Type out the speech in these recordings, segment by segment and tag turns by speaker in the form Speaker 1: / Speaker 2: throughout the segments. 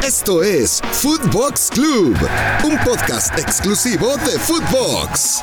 Speaker 1: Esto es Footbox Club, un podcast exclusivo de Footbox.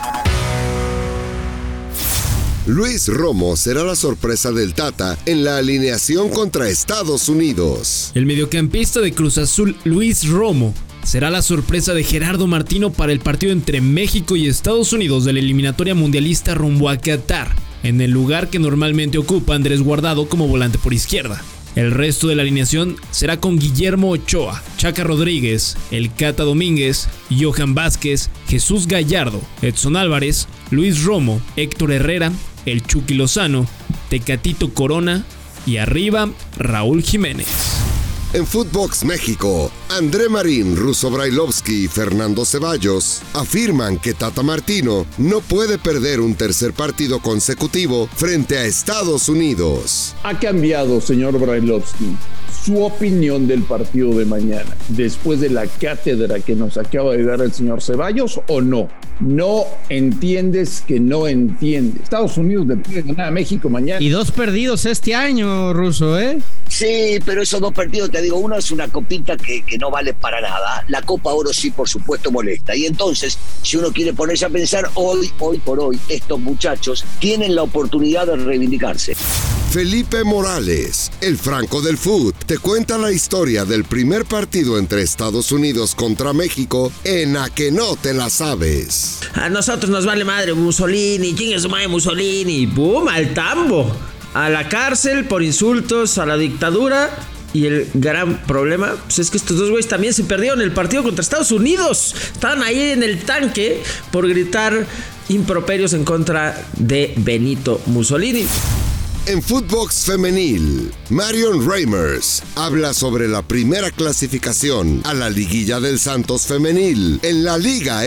Speaker 1: Luis Romo será la sorpresa del Tata en la alineación contra Estados Unidos.
Speaker 2: El mediocampista de Cruz Azul, Luis Romo, será la sorpresa de Gerardo Martino para el partido entre México y Estados Unidos de la eliminatoria mundialista rumbo a Qatar, en el lugar que normalmente ocupa Andrés Guardado como volante por izquierda. El resto de la alineación será con Guillermo Ochoa, Chaca Rodríguez, El Cata Domínguez, Johan Vázquez, Jesús Gallardo, Edson Álvarez, Luis Romo, Héctor Herrera, El Chucky Lozano, Tecatito Corona y arriba Raúl Jiménez.
Speaker 1: En Footbox México, André Marín, Russo Brailovsky y Fernando Ceballos afirman que Tata Martino no puede perder un tercer partido consecutivo frente a Estados Unidos.
Speaker 3: ¿Ha cambiado, señor Brailovsky, su opinión del partido de mañana después de la cátedra que nos acaba de dar el señor Ceballos o no? No entiendes que no entiendes. Estados Unidos le puede ganar a México mañana.
Speaker 4: Y 2 perdidos este año, Russo, ¿eh?
Speaker 5: Sí, pero esos 2 partidos, te digo, uno es una copita que no vale para nada. La Copa Oro sí, por supuesto, molesta. Y entonces, si uno quiere ponerse a pensar, hoy por hoy, estos muchachos tienen la oportunidad de reivindicarse.
Speaker 1: Felipe Morales, el Franco del fútbol, te cuenta la historia del primer partido entre Estados Unidos contra México en A que no te la sabes.
Speaker 6: A nosotros nos vale madre Mussolini, chingue su madre Mussolini, ¡pum! Al tambo, a la cárcel por insultos, a la dictadura. Y el gran problema pues es que estos dos güeyes también se perdieron el partido contra Estados Unidos. Estaban ahí en el tanque por gritar improperios en contra de Benito Mussolini.
Speaker 1: En Footbox Femenil, Marion Reimers habla sobre la primera clasificación a la liguilla del Santos Femenil en la Liga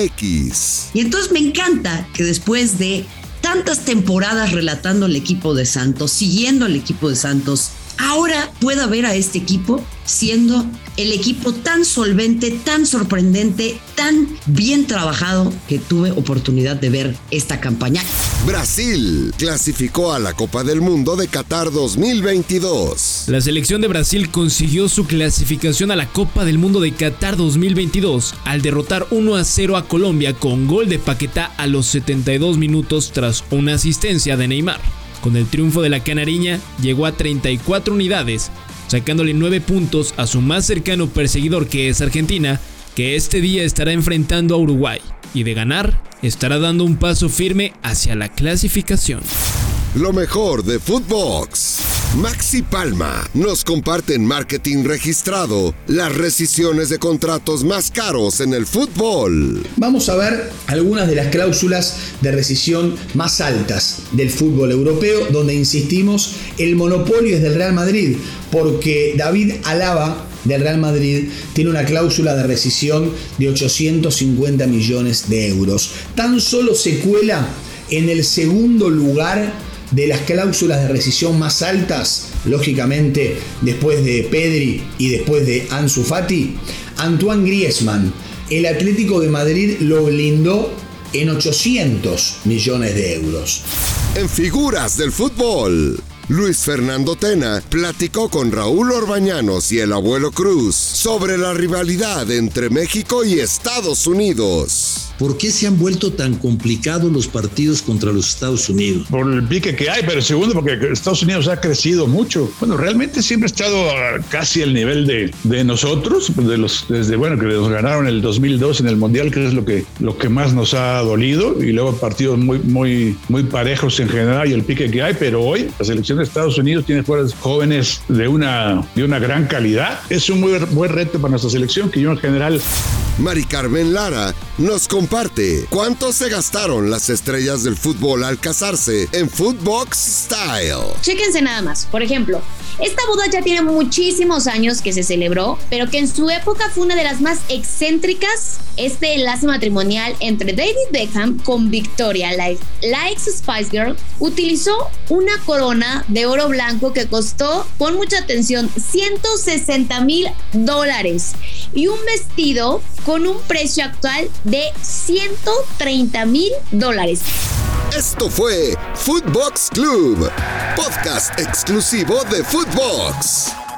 Speaker 1: MX.
Speaker 7: Y entonces me encanta que después de tantas temporadas relatando el equipo de Santos, siguiendo al equipo de Santos, ahora pueda ver a este equipo siendo el equipo tan solvente, tan sorprendente, tan bien trabajado que tuve oportunidad de ver esta campaña.
Speaker 1: Brasil clasificó a la Copa del Mundo de Qatar 2022.
Speaker 2: La selección de Brasil consiguió su clasificación a la Copa del Mundo de Qatar 2022 al derrotar 1-0 a Colombia con gol de Paquetá a los 72 minutos tras una asistencia de Neymar. Con el triunfo de la canariña, llegó a 34 unidades, sacándole 9 puntos a su más cercano perseguidor, que es Argentina, que este día estará enfrentando a Uruguay, y de ganar, estará dando un paso firme hacia la clasificación.
Speaker 1: Lo mejor de Footbox. Maxi Palma nos comparte en Marketing Registrado las rescisiones de contratos más caros en el fútbol.
Speaker 8: Vamos a ver algunas de las cláusulas de rescisión más altas del fútbol europeo, donde insistimos, el monopolio es del Real Madrid, porque David Alaba del Real Madrid tiene una cláusula de rescisión de 850 millones de euros. Tan solo se cuela en el segundo lugar de las cláusulas de rescisión más altas, lógicamente después de Pedri y después de Ansu Fati, Antoine Griezmann. El Atlético de Madrid lo blindó en 800 millones de euros.
Speaker 1: En Figuras del Fútbol, Luis Fernando Tena platicó con Raúl Orbañanos y el Abuelo Cruz sobre la rivalidad entre México y Estados Unidos.
Speaker 9: ¿Por qué se han vuelto tan complicados los partidos contra los Estados Unidos?
Speaker 10: Por el pique que hay, pero segundo porque Estados Unidos ha crecido mucho. Bueno, realmente siempre ha estado casi al nivel de nosotros, desde que nos ganaron el 2002 en el Mundial, que es lo que más nos ha dolido, y luego partidos muy parejos en general y el pique que hay, pero hoy la selección de Estados Unidos tiene jugadores jóvenes de una gran calidad. Es un muy buen reto para nuestra selección, que yo en general...
Speaker 1: Mari Carmen Lara nos comparte cuánto se gastaron las estrellas del fútbol al casarse en Footbox Style.
Speaker 11: Chéquense nada más, por ejemplo, esta boda ya tiene muchísimos años que se celebró, pero que en su época fue una de las más excéntricas. Este enlace matrimonial entre David Beckham con Victoria, la ex Spice Girl, utilizó una corona de oro blanco que costó, pon mucha atención, $160,000 y un vestido con un precio actual de $130,000.
Speaker 1: Esto fue Footbox Club, podcast exclusivo de Footbox.